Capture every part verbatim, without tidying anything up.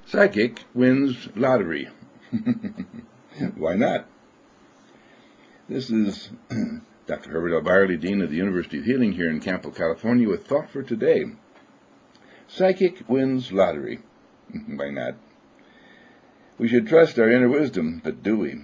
Psychic wins lottery. Why not? This is Doctor Herbert L. Byerly, Dean of the University of Healing here in Campo, California, with Thought for Today. Psychic wins lottery. Why not? We should trust our inner wisdom, but do we?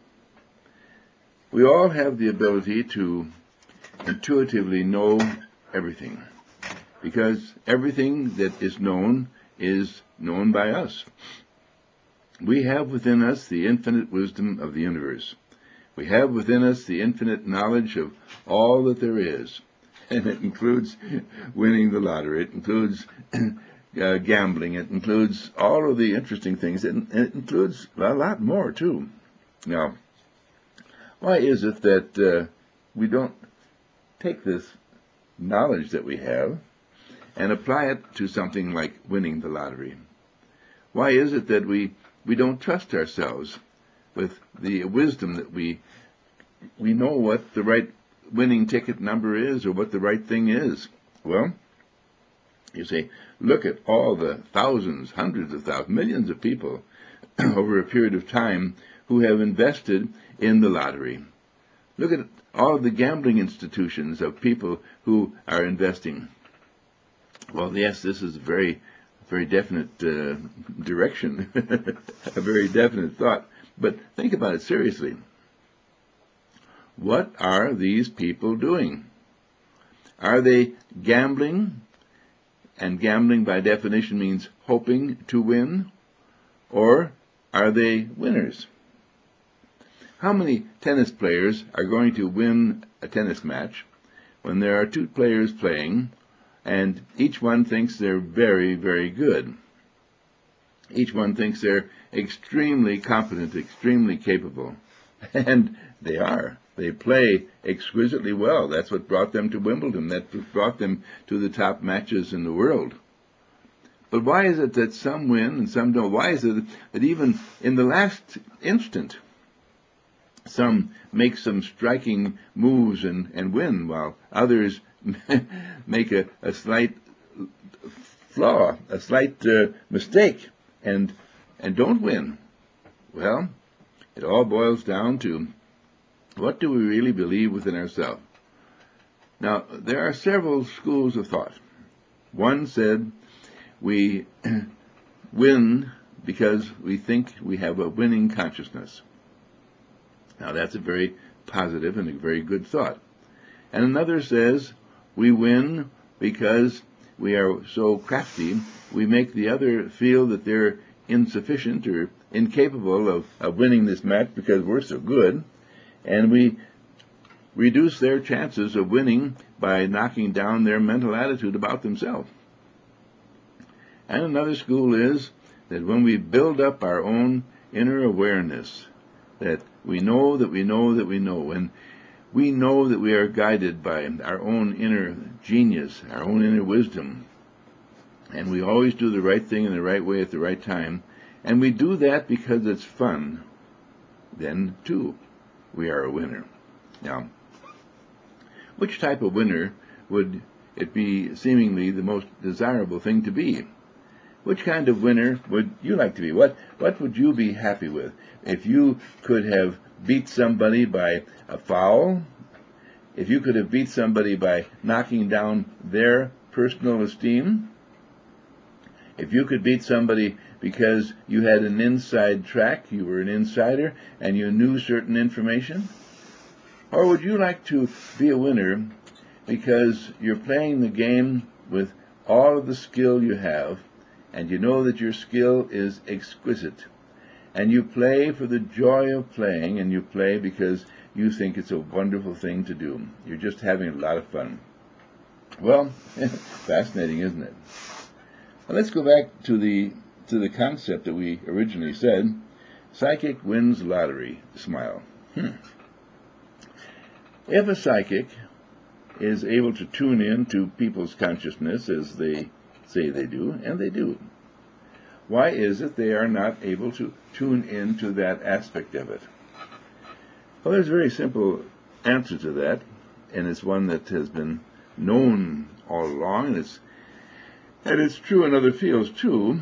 We all have the ability to intuitively know everything, because everything that is known is known by us. We have within us the infinite wisdom of the universe. We have within us the infinite knowledge of all that there is, and it includes winning the lottery. It includes uh, gambling. It includes all of the interesting things. It, it includes a lot more, too. Now, why is it that uh, we don't take this knowledge that we have and apply it to something like winning the lottery? Why is it that we, we don't trust ourselves with the wisdom that we we know what the right winning ticket number is or what the right thing is? Well, you say, look at all the thousands, hundreds of thousands, millions of people over a period of time who have invested in the lottery. Look at all the gambling institutions of people who are investing. Well, yes, this is a very, very definite uh, direction, a very definite thought. But think about it seriously. What are these people doing? Are they gambling? And gambling by definition means hoping to win? Or are they winners? How many tennis players are going to win a tennis match when there are two players playing and each one thinks they're very, very good? Each one thinks they're extremely competent, extremely capable. And they are. They play exquisitely well. That's what brought them to Wimbledon. That's what brought them to the top matches in the world. But why is it that some win and some don't? Why is it that even in the last instant, some make some striking moves and, and win, while others make a, a slight flaw, a slight uh, mistake, and and don't win? Well, it all boils down to, what do we really believe within ourselves? Now, there are several schools of thought. One said we win because we think we have a winning consciousness. Now, that's a very positive and a very good thought. And another says we win because we are so crafty, we make the other feel that they're insufficient or incapable of, of winning this match because we're so good, and we reduce their chances of winning by knocking down their mental attitude about themselves. And another school is that when we build up our own inner awareness, that we know that we know that we know, and we know that we are guided by our own inner genius, our own inner wisdom, and we always do the right thing in the right way at the right time, and we do that because it's fun, then, too, we are a winner. Now, which type of winner would it be seemingly the most desirable thing to be? Which kind of winner would you like to be? What what would you be happy with? If you could have beat somebody by a foul, if you could have beat somebody by knocking down their personal esteem, if you could beat somebody because you had an inside track, you were an insider, and you knew certain information? Or would you like to be a winner because you're playing the game with all of the skill you have, and you know that your skill is exquisite, and you play for the joy of playing, and you play because you think it's a wonderful thing to do. You're just having a lot of fun. Well, fascinating, isn't it? Now let's go back to the to the concept that we originally said. Psychic wins lottery. Smile. Hmm. If a psychic is able to tune in to people's consciousness as they say they do, and they do, why is it they are not able to tune in to that aspect of it? Well, there's a very simple answer to that, and it's one that has been known all along, and it's and it's true in other fields too,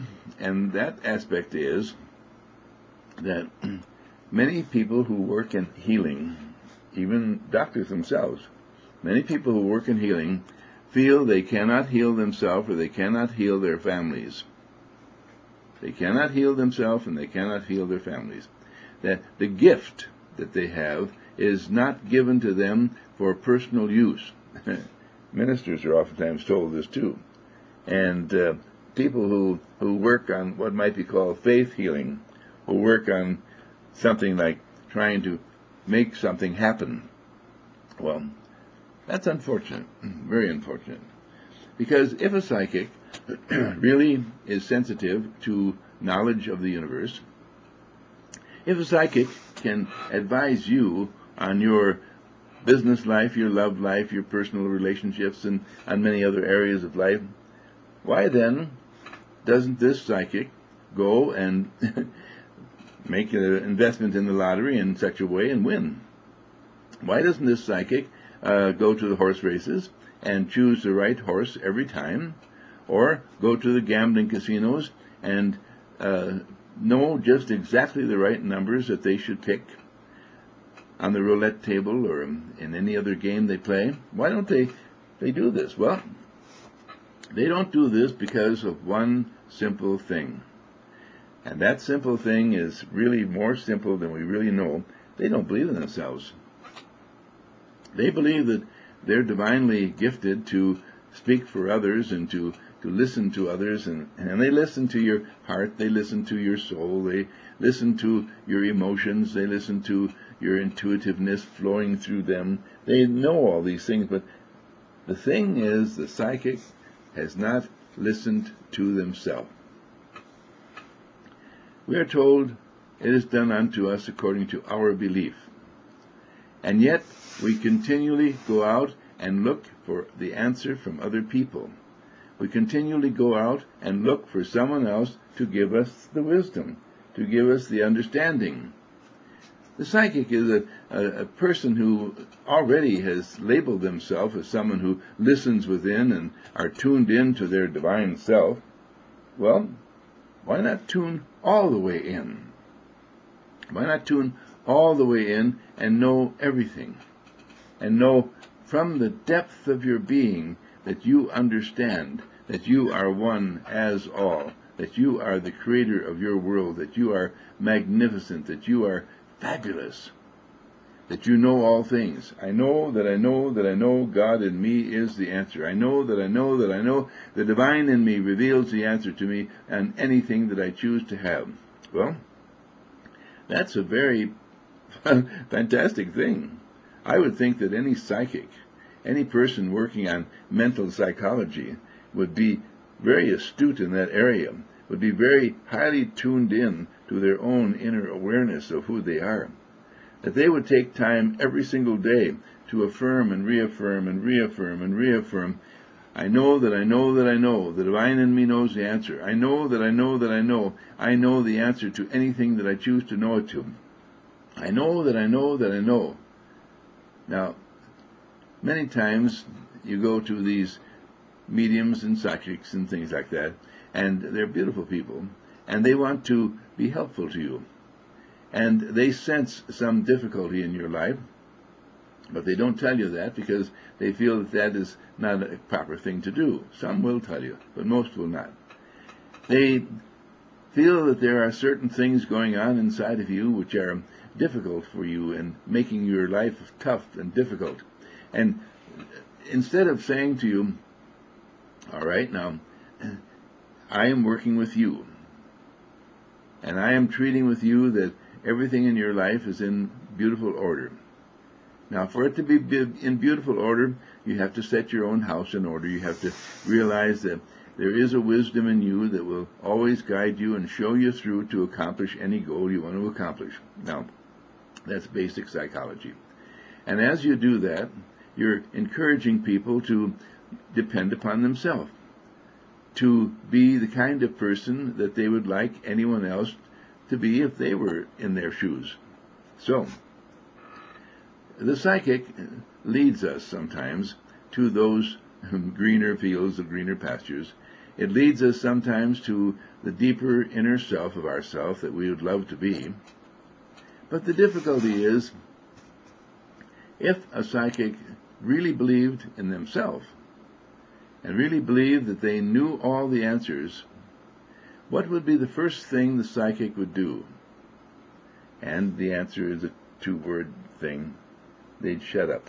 and that aspect is that many people who work in healing, even doctors themselves, many people who work in healing feel they cannot heal themselves or they cannot heal their families. They cannot heal themselves and they cannot heal their families. That the gift that they have is not given to them for personal use. Ministers are oftentimes told this too. And uh, people who, who work on what might be called faith healing, who work on something like trying to make something happen, well, that's unfortunate, very unfortunate. Because if a psychic really is sensitive to knowledge of the universe, if a psychic can advise you on your business life, your love life, your personal relationships, and on many other areas of life, why then doesn't this psychic go and make an investment in the lottery in such a way and win? Why doesn't this psychic uh, go to the horse races and choose the right horse every time, or go to the gambling casinos and uh, know just exactly the right numbers that they should pick on the roulette table or in any other game they play? Why don't they, they do this? Well, they don't do this because of one simple thing. And that simple thing is really more simple than we really know. They don't believe in themselves. They believe that they're divinely gifted to speak for others and to, to listen to others, and, and they listen to your heart, they listen to your soul, they listen to your emotions, they listen to your intuitiveness flowing through them. They know all these things, but the thing is, the psychic has not listened to themselves. We are told it is done unto us according to our belief. And yet, we continually go out and look for the answer from other people. We continually go out and look for someone else to give us the wisdom, to give us the understanding. The psychic is a, a, a person who already has labeled themselves as someone who listens within and are tuned in to their divine self. Well, why not tune all the way in? Why not tune all the way in and know everything? And know from the depth of your being that you understand that you are one as all, that you are the creator of your world, that you are magnificent, that you are fabulous, that you know all things. I know that I know that I know God in me is the answer. I know that I know that I know the divine in me reveals the answer to me and anything that I choose to have. Well, that's a very fantastic thing. I would think that any psychic, any person working on mental psychology would be very astute in that area, would be very highly tuned in to their own inner awareness of who they are. That they would take time every single day to affirm and reaffirm and reaffirm and reaffirm, I know that I know that I know, the divine in me knows the answer. I know that I know that I know, I know the answer to anything that I choose to know it to. I know that I know that I know. Now, many times you go to these mediums and psychics and things like that, and they're beautiful people, and they want to be helpful to you. And they sense some difficulty in your life, but they don't tell you that because they feel that that is not a proper thing to do. Some will tell you, but most will not. They feel that there are certain things going on inside of you which are difficult for you and making your life tough and difficult. And instead of saying to you, all right, now, I am working with you, and I am treating with you that everything in your life is in beautiful order. Now, for it to be in beautiful order, you have to set your own house in order. You have to realize that there is a wisdom in you that will always guide you and show you through to accomplish any goal you want to accomplish. Now, that's basic psychology. And as you do that, you're encouraging people to depend upon themselves, to be the kind of person that they would like anyone else to be if they were in their shoes. So, the psychic leads us sometimes to those greener fields of greener pastures, It leads us sometimes to the deeper inner self of ourself that we would love to be. But the difficulty is, if a psychic really believed in themselves and really believed that they knew all the answers, what would be the first thing the psychic would do? And the answer is a two-word thing. They'd shut up.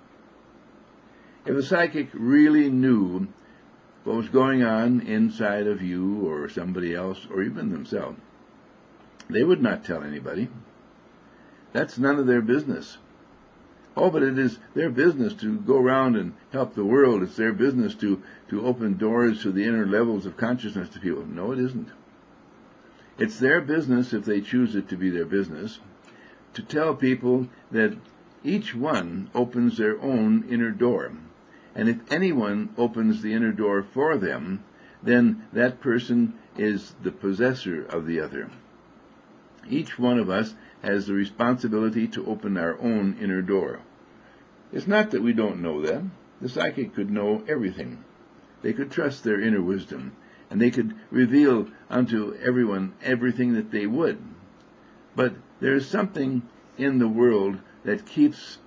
If a psychic really knew what was going on inside of you or somebody else or even themselves, they would not tell anybody. That's none of their business. Oh, but it is their business to go around and help the world. It's their business to, to open doors to the inner levels of consciousness to people. No, it isn't. It's their business, if they choose it to be their business, to tell people that each one opens their own inner door. And if anyone opens the inner door for them, then that person is the possessor of the other. Each one of us has the responsibility to open our own inner door. It's not that we don't know that. The psychic could know everything. They could trust their inner wisdom, and they could reveal unto everyone everything that they would. But there is something in the world that keeps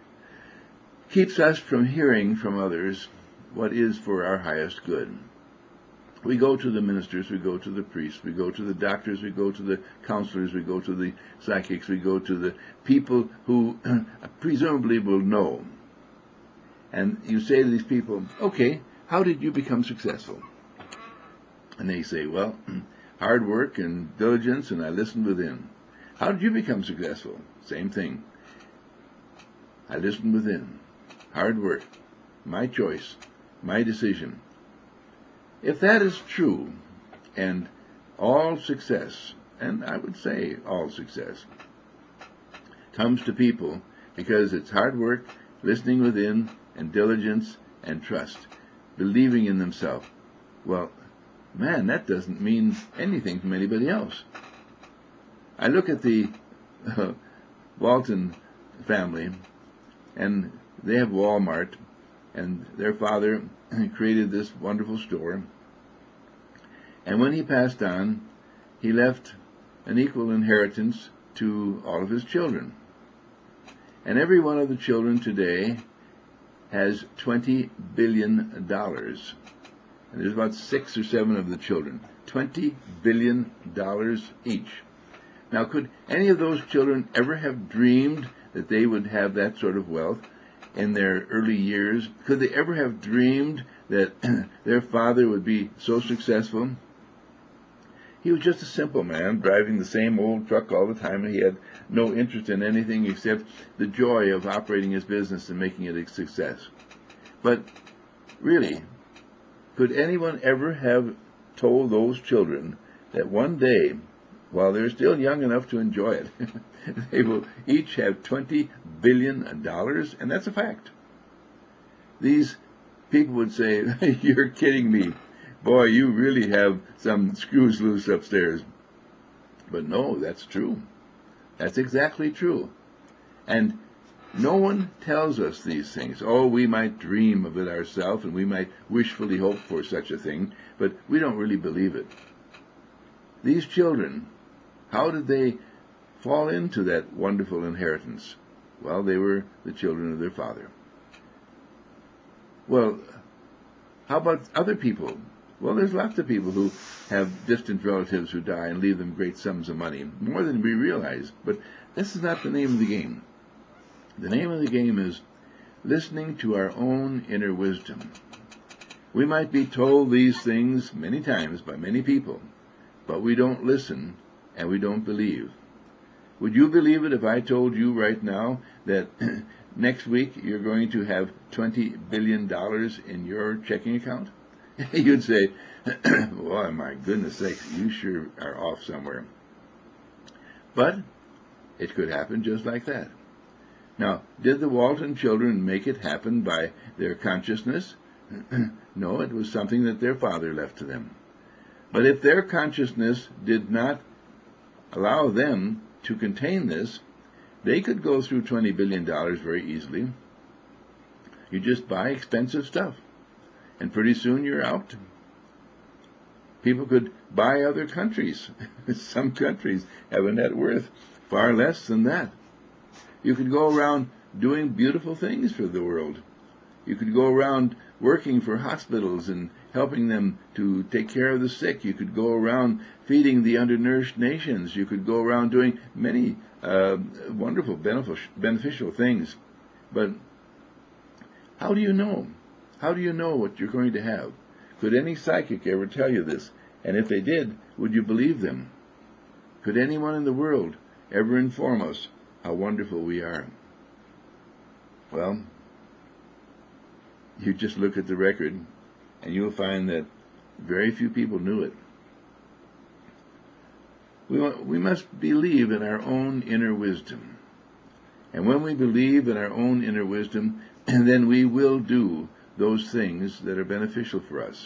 keeps us from hearing from others what is for our highest good. We go to the ministers, we go to the priests, we go to the doctors, we go to the counselors, we go to the psychics, we go to the people who presumably will know. And you say to these people, okay, how did you become successful? And they say, well, hard work and diligence, and I listened within. How did you become successful? Same thing. I listened within. Hard work. My choice. My decision. If that is true, and all success, and I would say all success, comes to people because it's hard work, listening within, and diligence, and trust, believing in themselves, well, man, that doesn't mean anything from anybody else. I look at the uh, Walton family, and they have Walmart, and their father created this wonderful store. And when he passed on, he left an equal inheritance to all of his children. And every one of the children today has twenty billion dollars. And there's about six or seven of the children. twenty billion dollars each. Now, could any of those children ever have dreamed that they would have that sort of wealth in their early years? Could they ever have dreamed that their father would be so successful? He was just a simple man, driving the same old truck all the time, and he had no interest in anything except the joy of operating his business and making it a success. But really, could anyone ever have told those children that one day, while they're still young enough to enjoy it, they will each have twenty billion dollars? And that's a fact. These people would say, you're kidding me. Boy, you really have some screws loose upstairs. But no, that's true. That's exactly true. And no one tells us these things. Oh, we might dream of it ourselves, and we might wishfully hope for such a thing, but we don't really believe it. These children, how did they fall into that wonderful inheritance? Well, they were the children of their father. Well, how about other people? Well, there's lots of people who have distant relatives who die and leave them great sums of money, more than we realize. But this is not the name of the game. The name of the game is listening to our own inner wisdom. We might be told these things many times by many people, but we don't listen and we don't believe. Would you believe it if I told you right now that next week you're going to have twenty billion dollars in your checking account? You'd say, well, my goodness sakes, you sure are off somewhere. But it could happen just like that. Now, did the Walton children make it happen by their consciousness? No, it was something that their father left to them. But if their consciousness did not allow them to contain this, they could go through twenty billion dollars very easily. You just buy expensive stuff, and pretty soon you're out. People could buy other countries. Some countries have a net worth far less than that. You could go around doing beautiful things for the world. You could go around working for hospitals and helping them to take care of the sick. You could go around feeding the undernourished nations. You could go around doing many uh, wonderful, beneficial, beneficial things. But how do you know? How do you know what you're going to have? Could any psychic ever tell you this? And if they did, would you believe them? Could anyone in the world ever inform us how wonderful we are? Well, you just look at the record and you'll find that very few people knew it. We, we must believe in our own inner wisdom. And when we believe in our own inner wisdom, then we will do those things that are beneficial for us.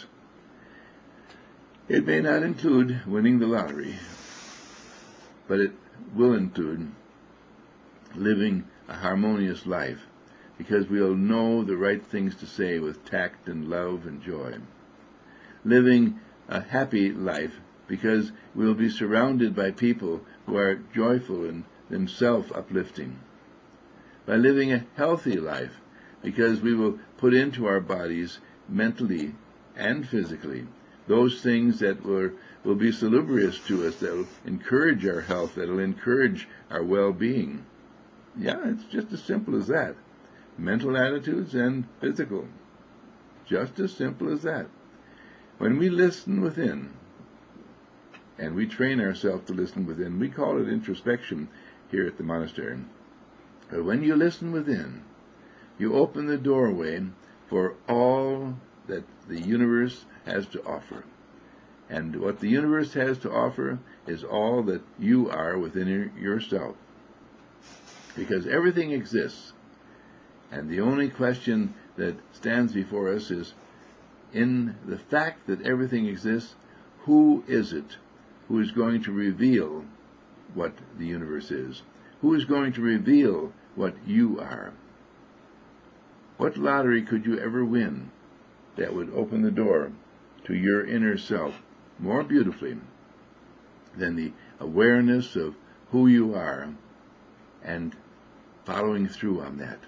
It may not include winning the lottery, but it will include living a harmonious life, because we'll know the right things to say with tact and love and joy. Living a happy life, because we'll be surrounded by people who are joyful and themselves uplifting. By living a healthy life, because we will put into our bodies, mentally and physically, those things that will, will be salubrious to us, that will encourage our health, that will encourage our well-being. Yeah, it's just as simple as that. Mental attitudes and physical. Just as simple as that. When we listen within, and we train ourselves to listen within, we call it introspection here at the monastery. But when you listen within, you open the doorway for all that the universe has to offer. And what the universe has to offer is all that you are within yourself. Because everything exists. And the only question that stands before us is, in the fact that everything exists, who is it who is going to reveal what the universe is? Who is going to reveal what you are? What lottery could you ever win that would open the door to your inner self more beautifully than the awareness of who you are and following through on that?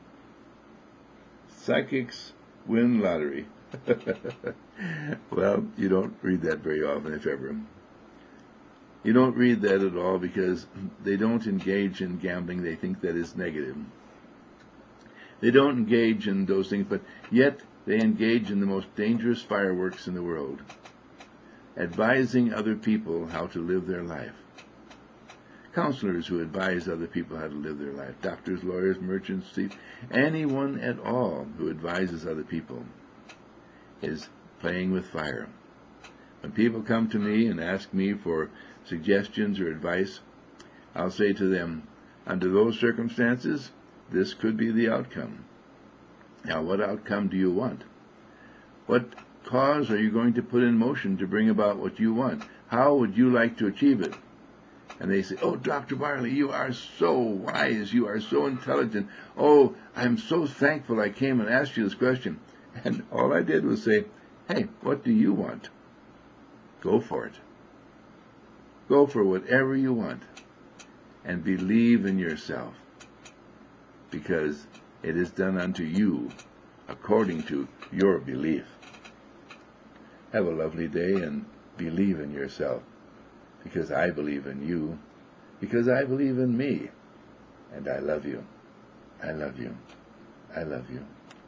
Psychics win lottery. Well, you don't read that very often, if ever. You don't read that at all because they don't engage in gambling. They think that is negative. They don't engage in those things, but yet they engage in the most dangerous fireworks in the world, advising other people how to live their life. Counselors who advise other people how to live their life, doctors, lawyers, merchants, thieves, anyone at all who advises other people is playing with fire. When people come to me and ask me for suggestions or advice, I'll say to them, under those circumstances, this could be the outcome. Now, what outcome do you want? What cause are you going to put in motion to bring about what you want? How would you like to achieve it? And they say, oh, Doctor Barley, you are so wise, you are so intelligent. Oh, I'm so thankful I came and asked you this question. And all I did was say, hey, what do you want? Go for it. Go for whatever you want. And believe in yourself. Because it is done unto you according to your belief. Have a lovely day and believe in yourself. Because I believe in you. Because I believe in me. And I love you. I love you. I love you.